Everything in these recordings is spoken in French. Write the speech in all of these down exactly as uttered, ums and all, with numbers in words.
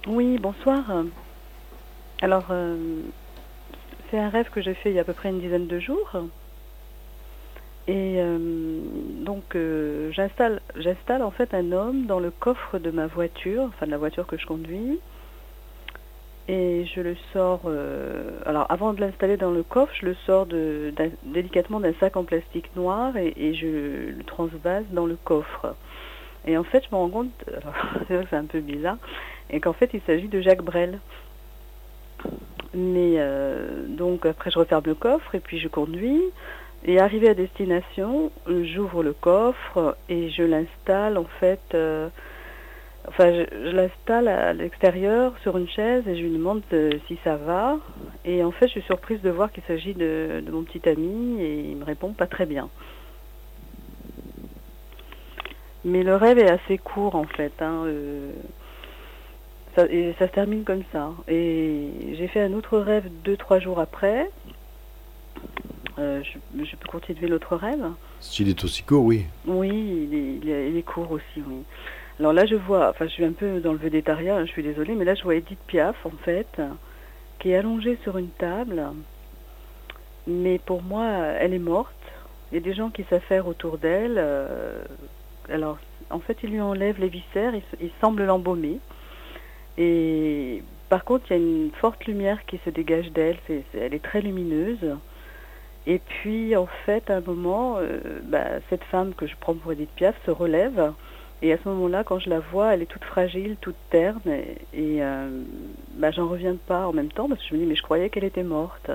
Oui, bonsoir. Alors, euh, c'est un rêve que j'ai fait il y a à peu près une dizaine de jours. Et euh, donc, euh, j'installe, j'installe en fait un homme dans le coffre de ma voiture, enfin de la voiture que je conduis. Et je le sors. Euh, alors, avant de l'installer dans le coffre, je le sors de, d'un- délicatement d'un sac en plastique noir et, et je le transvase dans le coffre. Et en fait, je me rends compte, alors, c'est vrai que c'est un peu bizarre, et qu'en fait, il s'agit de Jacques Brel. Mais euh, donc après je referme le coffre et puis je conduis. Et arrivé à destination, j'ouvre le coffre et je l'installe en fait. Euh, enfin, je, je l'installe à l'extérieur sur une chaise et je lui demande euh, si ça va. Et en fait, je suis surprise de voir qu'il s'agit de, de mon petit ami et il me répond pas très bien. Mais le rêve est assez court en fait. Hein, euh, ça, et ça se termine comme ça. Et j'ai fait un autre rêve deux trois jours après. Euh, je, je peux continuer l'autre rêve? S'il est aussi court, oui. Oui, il est, il est- il est court aussi, oui. Alors là, je vois, enfin, je suis un peu dans le végétarien, je suis désolée, mais là, je vois Edith Piaf, en fait, qui est allongée sur une table, mais pour moi, elle est morte. Il y a des gens qui s'affairent autour d'elle. euh, alors, en fait, ils lui enlèvent les viscères, ils, ils semblent l'embaumer. Et par contre, il y a une forte lumière qui se dégage d'elle, c'est, c'est- elle est très lumineuse. Et puis, en fait, à un moment, euh, bah, cette femme que je prends pour Edith Piaf se relève. Et à ce moment-là, quand je la vois, elle est toute fragile, toute terne. Et, et euh, bah, j'en reviens pas en même temps parce que je me dis, mais je croyais qu'elle était morte.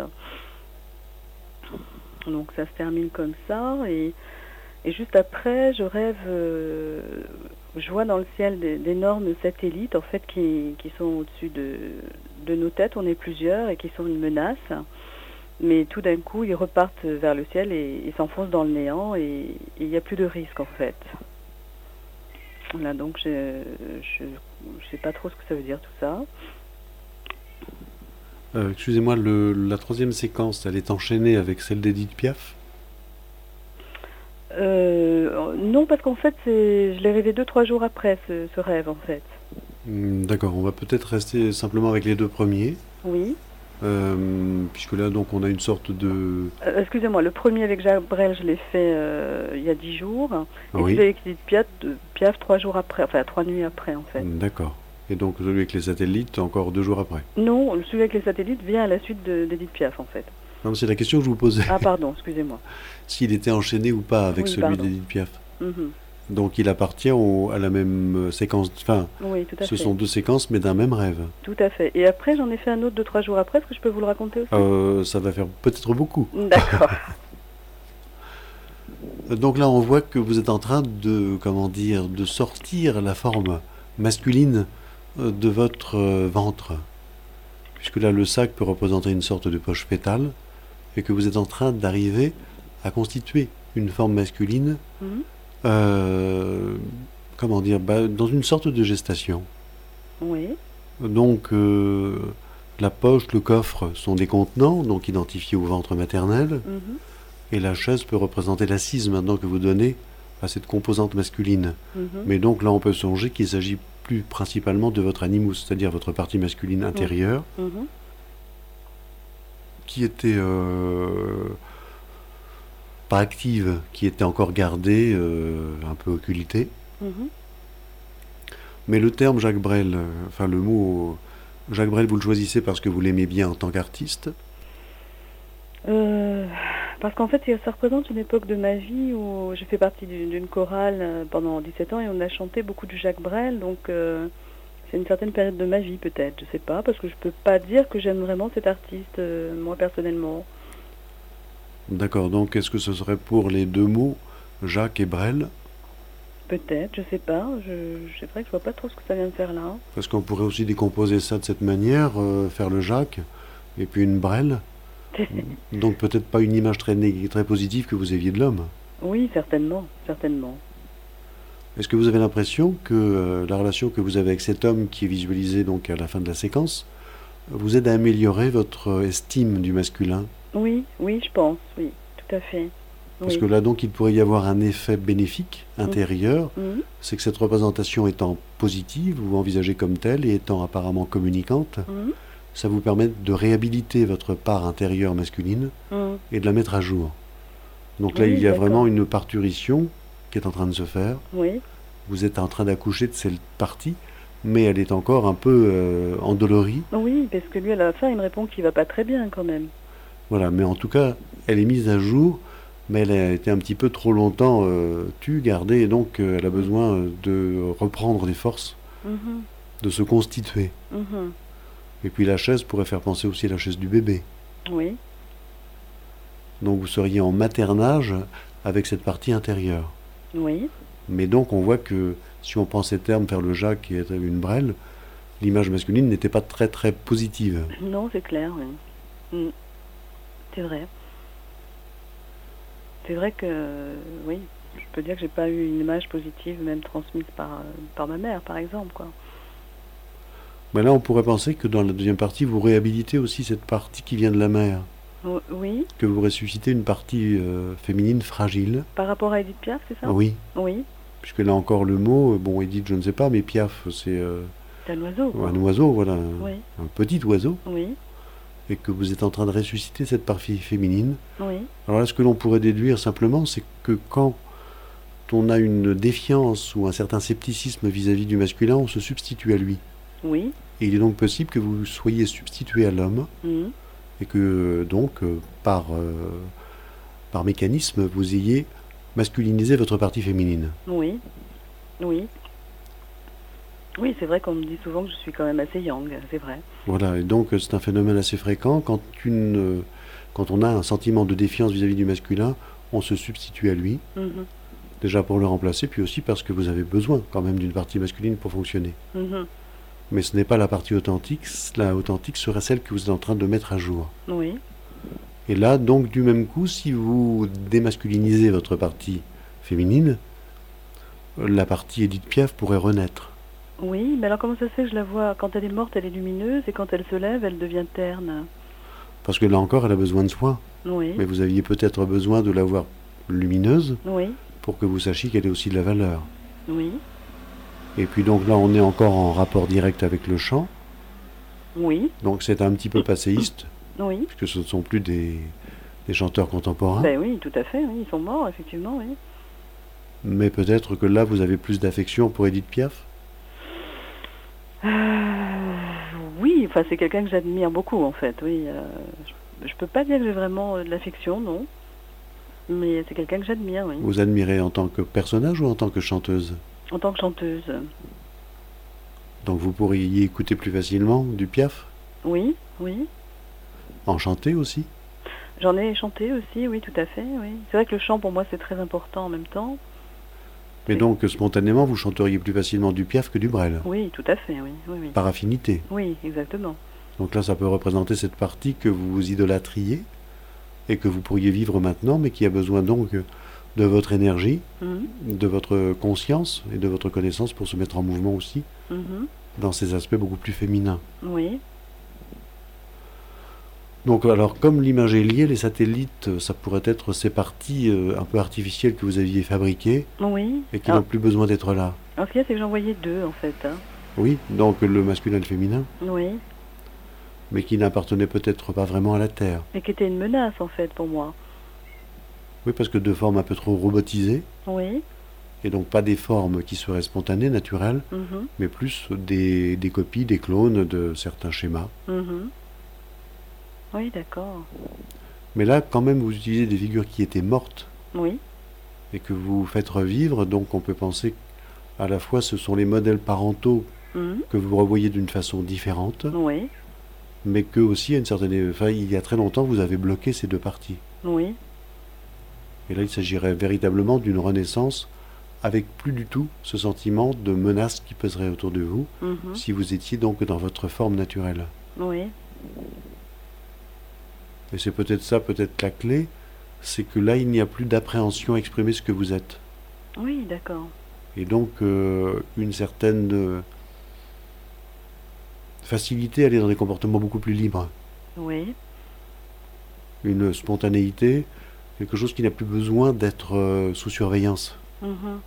Donc ça se termine comme ça. Et, et juste après, je rêve, euh, je vois dans le ciel des- d'énormes satellites, en fait, qui, qui sont au-dessus de, de nos têtes. On est plusieurs et qui sont une menace. Mais tout d'un coup, ils repartent vers le ciel et ils s'enfoncent dans le néant et il n'y a plus de risque en fait. Voilà, donc je je je sais pas trop ce que ça veut dire tout ça. Euh, excusez-moi, le, la troisième séquence, elle est enchaînée avec celle d'Edith Piaf. Euh, non, parce qu'en fait, c'est, je l'ai rêvé deux trois jours après ce, ce rêve en fait. Hmm, D'accord, on va peut-être rester simplement avec les deux premiers. Oui. Euh, puisque là, donc, on a une sorte de... Euh, excusez-moi, le premier avec Jacques Brel, je l'ai fait euh, il y a dix jours, Ah et celui oui, avec Edith Piaf, euh, Piaf trois jours après, enfin trois nuits après en fait. d'accord. Et donc, celui avec les satellites, encore deux jours après. Non, celui avec les satellites vient à la suite de- d'Edith Piaf en fait. Non, c'est la question que je vous posais. Ah pardon, excusez-moi. S'il était enchaîné ou pas avec Oui, celui pardon. d'Edith Piaf. Mhm. Donc, il appartient au- à la même séquence. Enfin, Oui, tout à ce sont fait. deux séquences, mais d'un même rêve. Tout à fait. Et après, j'en ai fait un autre deux, trois jours après. Est-ce que je peux vous le raconter aussi? Euh, ça va faire peut-être beaucoup. D'accord. Donc là, on voit que vous êtes en train de, comment dire, de sortir la forme masculine euh, de votre euh, ventre. Puisque là, le sac peut représenter une sorte de poche fétale, et que vous êtes en train d'arriver à constituer une forme masculine, Mhm. euh, comment dire, bah, dans une sorte de gestation. Oui. Donc, euh, la poche, le coffre sont des contenants, donc identifiés au ventre maternel, Mhm. et la chaise peut représenter l'assise maintenant que vous donnez à cette composante masculine. Mhm. Mais donc là, on peut songer qu'il s'agit plus principalement de votre animus, c'est-à-dire votre partie masculine Oui. intérieure, Mhm. qui était euh, pas active, qui était encore gardée, euh, un peu occultée. Mhm. Mais le terme Jacques Brel, euh, enfin le mot Jacques Brel, vous le choisissez parce que vous l'aimez bien en tant qu'artiste. Euh, parce qu'en fait, ça représente une époque de ma vie où j'ai fait partie d'une d'une chorale euh, pendant dix-sept ans et on a chanté beaucoup du Jacques Brel. Donc, euh, c'est une certaine période de ma vie, peut-être. Je sais pas, parce que je peux pas dire que j'aime vraiment cet artiste, euh, moi personnellement. D'accord, donc est-ce que ce serait pour les deux mots, Jacques et Brel? Peut-être, je sais pas. Je, je- c'est vrai que je vois pas trop ce que ça vient de faire là. Parce qu'on pourrait aussi décomposer ça de cette manière, euh, faire le Jacques et puis une Brel. Donc peut-être pas une image très, nég- très positive que vous aviez de l'homme. Oui, certainement, certainement. Est-ce que vous avez l'impression que euh, la relation que vous avez avec cet homme qui est visualisé donc à la fin de la séquence vous aide à améliorer votre euh, estime du masculin? Oui, oui, je pense, oui, tout à fait. Parce Oui. que là, donc, il pourrait y avoir un effet bénéfique intérieur. Mhm. C'est que cette représentation étant positive ou envisagée comme telle et étant apparemment communicante, Mhm. ça vous permet de réhabiliter votre part intérieure masculine Mhm. et de la mettre à jour. Donc là, Oui, il y a d'accord. vraiment une parturition qui est en train de se faire. Oui. Vous êtes en train d'accoucher de cette partie, mais elle est encore un peu euh, endolorie. Oui, parce que lui, à la fin, il me répond qu'il va pas très bien quand même. Voilà, mais en tout cas, elle est mise à jour, mais elle a été un petit peu trop longtemps euh, tue, gardée, et donc euh, elle a besoin euh, de reprendre des forces, Mhm. de se constituer. Mhm. Et puis la chaise pourrait faire penser aussi à la chaise du bébé. Oui. Donc vous seriez en maternage avec cette partie intérieure. Oui. Mais donc on voit que si on prend ces termes, faire le Jacques et être une brêle, l'image masculine n'était pas très très positive. Non, c'est clair, oui. Mm. C'est vrai. C'est vrai que, euh, oui, je peux dire que j'ai pas eu une image positive, même transmise par, euh, par ma mère, par exemple, quoi. Mais là on pourrait penser que dans la deuxième partie, vous réhabilitez aussi cette partie qui vient de la mère. O- Oui, Que vous ressuscitez une partie euh, féminine fragile. par rapport à Edith Piaf, c'est ça? Oui, Oui, puisque là encore le mot, euh, bon Edith je ne sais pas, mais Piaf c'est euh, c'est un oiseau, quoi. un oiseau, voilà, un, Oui, un petit oiseau, oui, et que vous êtes en train de ressusciter cette partie féminine. oui, Alors là ce que l'on pourrait déduire simplement, c'est que quand on a une défiance ou un certain scepticisme vis-à-vis du masculin, on se substitue à lui. oui. Et il est donc possible que vous soyez substitué à l'homme, Mhm. et que donc euh, par, euh, par mécanisme, vous ayez masculinisé votre partie féminine. Oui, oui. Oui, c'est vrai qu'on me dit souvent que je suis quand même assez yang, c'est vrai. Voilà, et donc euh, c'est un phénomène assez fréquent. Quand, une, euh, quand on a un sentiment de défiance vis-à-vis du masculin, on se substitue à lui, Mhm. déjà pour le remplacer, puis aussi parce que vous avez besoin quand même d'une partie masculine pour fonctionner. Mhm. Mais ce n'est pas la partie authentique, la authentique serait celle que vous êtes en train de mettre à jour. Oui, Et là, donc, du même coup, si vous démasculinisez votre partie féminine, la partie Edith Piaf pourrait renaître. oui, mais alors comment ça se fait que je la vois, quand elle est morte, elle est lumineuse, et quand elle se lève, elle devient terne? Parce que là encore, elle a besoin de soin. Oui, Mais vous aviez peut-être besoin de la voir lumineuse oui, pour que vous sachiez qu'elle ait aussi de la valeur. oui, Et puis donc là, on est encore en rapport direct avec le chant. oui, Donc c'est un petit peu passéiste, oui. puisque ce ne sont plus des, des chanteurs contemporains. Ben oui, tout à fait, oui, ils sont morts, effectivement, oui. Mais peut-être que là, vous avez plus d'affection pour Edith Piaf. Euh, oui, enfin, c'est quelqu'un que j'admire beaucoup, en fait, oui. euh, je, je peux pas dire que j'ai vraiment euh, de l'affection, non. Mais c'est quelqu'un que j'admire, oui. Vous admirez en tant que personnage ou en tant que chanteuse? En tant que chanteuse. Donc vous pourriez écouter plus facilement du Piaf, Oui, oui. en chanter aussi. J'en ai chanté aussi, oui, tout à fait, oui. C'est vrai que le chant, pour moi, c'est très important en même temps. Mais Oui. donc spontanément, vous chanteriez plus facilement du Piaf que du Brel, Oui, tout à fait, oui, oui, oui. par affinité. Oui, exactement. Donc là, ça peut représenter cette partie que vous idolâtriez et que vous pourriez vivre maintenant, mais qui a besoin donc de votre énergie, Mhm, de votre conscience et de votre connaissance pour se mettre en mouvement aussi mhm. dans ces aspects beaucoup plus féminins. Oui, Donc alors, comme l'image est liée, les satellites, ça pourrait être ces parties euh, un peu artificielles que vous aviez fabriquées oui. et qui Alors, n'ont plus besoin d'être là. alors, ce qu'il y a, c'est que j'en voyais deux, en fait. Hein. Oui, donc le masculin et le féminin, Oui. mais qui n'appartenaient peut-être pas vraiment à la Terre. Et qui était une menace, en fait, pour moi. Oui, parce que de formes un peu trop robotisées, Oui. et donc pas des formes qui seraient spontanées, naturelles, Mhm, mais plus des, des copies, des clones de certains schémas. mhm. Oui, d'accord. Mais là, quand même, vous utilisez des figures qui étaient mortes Oui. et que vous faites revivre, donc on peut penser qu'à la fois ce sont les modèles parentaux Mhm. que vous revoyez d'une façon différente, Oui. mais que aussi, à une certaine, enfin, il y a très longtemps, vous avez bloqué ces deux parties. Oui. Et là, il s'agirait véritablement d'une renaissance avec plus du tout ce sentiment de menace qui pèserait autour de vous Mhm. si vous étiez donc dans votre forme naturelle. Oui. Et c'est peut-être ça, peut-être la clé, c'est que là, il n'y a plus d'appréhension à exprimer ce que vous êtes. Oui, d'accord. Et donc, euh, une certaine euh, facilité à aller dans des comportements beaucoup plus libres. Oui. Une spontanéité quelque chose qui n'a plus besoin d'être euh, sous surveillance. Mhm.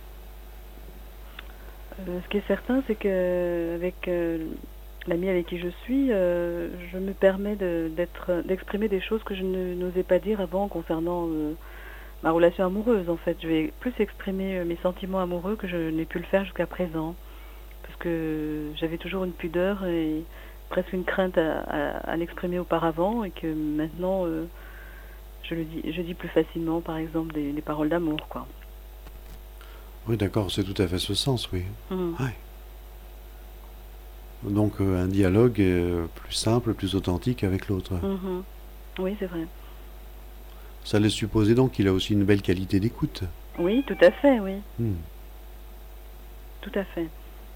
Euh, ce qui est certain, c'est que avec euh, l'ami avec qui je suis, euh, je me permets de- d'être, d'exprimer des choses que je ne- n'osais pas dire avant concernant euh, ma relation amoureuse. En fait, je vais plus exprimer euh, mes sentiments amoureux que je n'ai pu le faire jusqu'à présent, parce que j'avais toujours une pudeur et presque une crainte à, à- à l'exprimer auparavant, et que maintenant, euh, je le dis, je dis plus facilement, par exemple, des, des paroles d'amour, quoi. Oui, d'accord, c'est tout à fait ce sens, oui. Mhm. Ouais. Donc euh, un dialogue est euh, plus simple, plus authentique avec l'autre. Mhm. Oui, c'est vrai. Ça laisse supposer donc qu'il a aussi une belle qualité d'écoute. Oui, tout à fait, oui, Hmm. tout à fait.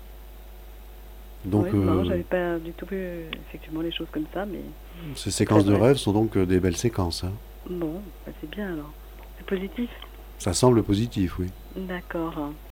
Donc Oui, non, euh, j'avais pas du tout vu euh, effectivement les choses comme ça, mais ces c'est très séquences de vrai. rêve sont donc euh, des belles séquences, hein. Bon, bah, c'est bien alors. C'est positif. Ça semble positif, oui. D'accord.